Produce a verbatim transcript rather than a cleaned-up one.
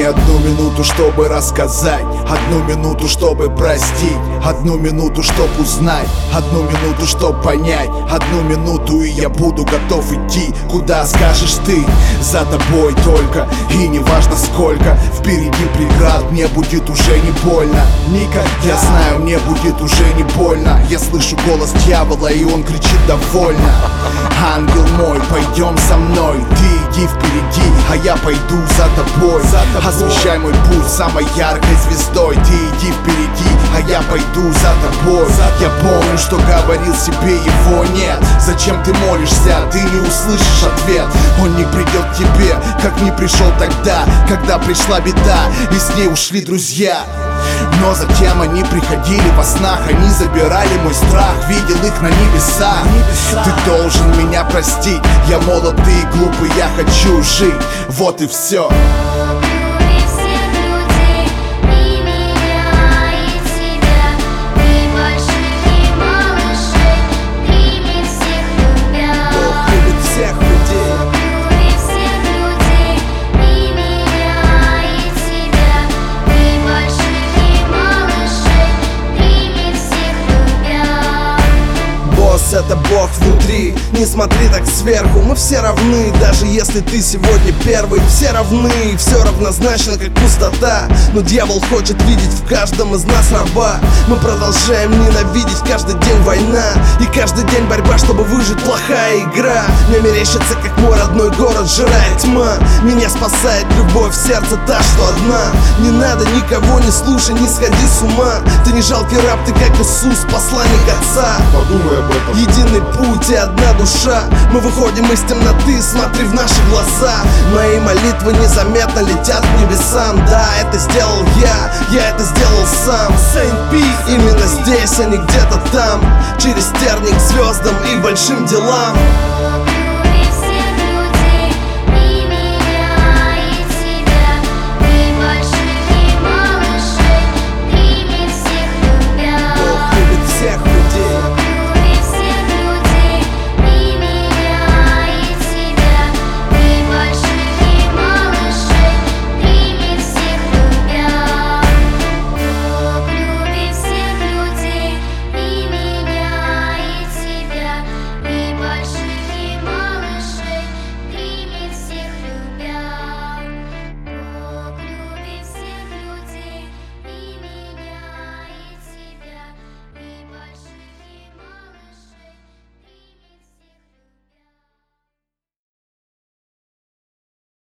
мне одну минуту, чтобы рассказать, одну минуту, чтобы простить, одну минуту, чтоб узнать, одну минуту, чтоб понять, одну минуту, и я буду готов идти, куда скажешь ты. За тобой только, и не важно сколько впереди преград, мне будет уже не больно. Ника, я знаю, мне будет уже не больно. Я слышу голос дьявола, и он кричит довольно. Ангел мой, пойдем со мной, ты иди впереди, а я пойду за тобой. Освещай мой путь самой яркой звездой. Ты иди впереди, а я пойду за тобой. Я помню, что говорил себе, его нет. Зачем ты молишься, ты не услышишь ответ. Он не придет к тебе, как не пришел тогда, когда пришла беда, и с ней ушли друзья. Но затем они приходили во снах, они забирали мой страх, видел их на небесах. Ты должен меня простить, я молод, ты и глупый, я хочу жить, вот и все. Это Бог внутри, не смотри так сверху. Мы все равны, даже если ты сегодня первый. Все равны, все равнозначно, как пустота. Но дьявол хочет видеть в каждом из нас раба. Мы продолжаем ненавидеть, каждый день война, и каждый день борьба, чтобы выжить, плохая игра. Мне мерещится, как мой родной город сжирает тьма. Меня спасает любовь, в сердце та, что одна. Не надо никого, не слушай, не сходи с ума. Ты не жалкий раб, ты как Иисус, посланник Отца. Подумай об этом. Единый путь и одна душа. Мы выходим из темноты, смотри в наши глаза. Мои молитвы незаметно летят к небесам. Да, это сделал я, я это сделал сам. Saint Peace, именно здесь, а не где-то там. Через терник к звездам и большим делам.